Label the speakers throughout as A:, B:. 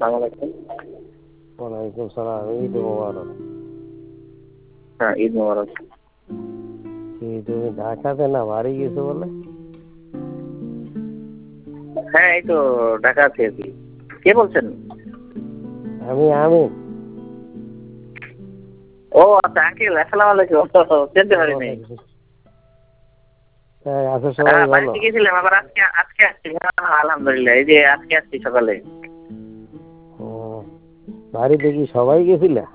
A: আসসালামু আলাইকুম।
B: ওয়ালাইকুম সালাম। ঈদ মোবারক।
A: হ্যাঁ, ঈদ মোবারক।
B: কি তুমি ঢাকাতে না বাড়ি গেছো বলে?
A: হ্যাঁ, এই তো ঢাকা আছি আর কি। কে বলছেন?
B: আমি আমিন।
A: ও আচ্ছা, আঙ্কেল আসসালামু আলাইকুম। চিনতে পারিনি।
B: হ্যাঁ, আছো সবাই
A: হ্যাঁ,
B: ভালো?
A: বাড়িতে গেছিলাম, আবার আজকে আজকে আসছি। হ্যাঁ, আলহামদুলিল্লাহ, এই যে আজকে আসছি সকালে।
B: ও, বাড়িতে কি সবাই গেছিলা?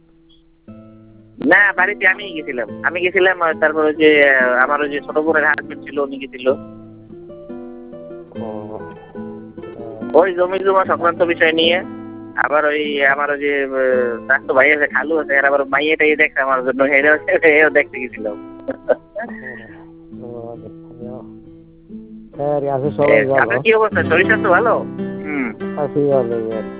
A: না, বাড়িতে আমি গেছিলাম। তারপরে যে আমার ওই যে ছোট বোনের হাজবেন্ড ছিল, উনি গেছিল।
B: ও,
A: ওই জমি জমা সংক্রান্ত বিষয় নিয়ে। আবার ওই আমার ওই যে চাচতো ভাই আছে, খালু আছে, এর আবার মাইয়েটাই দেখছে আমার জন্য, এও দেখতে গেছিল।
B: হ্যাঁ, আছো সবাই ভালো?
A: আপনার কি অবস্থা? শরীর স্বাস্থ্য ভালো? হুম।
B: আছি ভালো আর কি।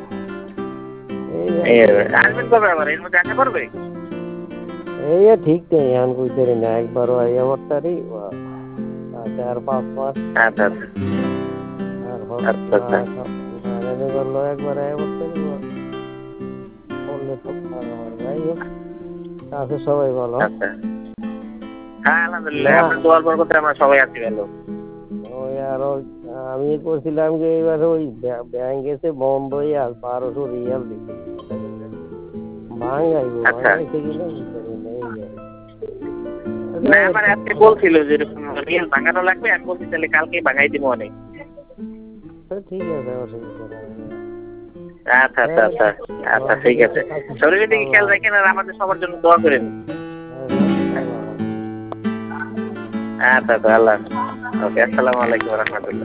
A: আসবেন কবে আবার? এর মধ্যে আসা করবে?
B: এই ঠিক নেই, এখন কইতে না, একবারও আইয়া পড়তারি 4-5 মাস।
A: আচ্ছা আচ্ছা
B: তারপর
A: আচ্ছা আচ্ছা
B: করলো একবার আইয়া পড়তারি করলে তো ভালো হয়। যাই হোক, আছে সবাই ভালো?
A: আচ্ছা। হ্যাঁ, আলহামদুলিল্লাহ,
B: না,
A: আপনার দোয়ার বরকতে আমরা সবাই আছি ভালো।
B: ওই আরো আমি করছিলাম যে এবার ওই ব্যাংক এসে বন্ধই আর 1200 রিয়াল দিতে ভাঙাইবো,
A: আচ্ছা।
B: ভাঙাইছে কিনা বুঝতে নেই।
A: না, আমার আজকে বলছিল যে এরকম রিয়েল ভাঙানো লাগবে, আমি বলছি তাহলে কালকেই ভাঙাই দিব অনেক।
B: ঠিক আছে, অসুবিধা নাই।
A: আচ্ছা আচ্ছা আচ্ছা আচ্ছা, ঠিক আছে। শরীরের দিকে খেয়াল রাখেন আর আমাদের সবার জন্য দোয়া করেন। আচ্ছা আচ্ছা, আল্লাহ হাফেজ। ওকে, আসসালামু আলাইকুম রহমতুল্লাহ।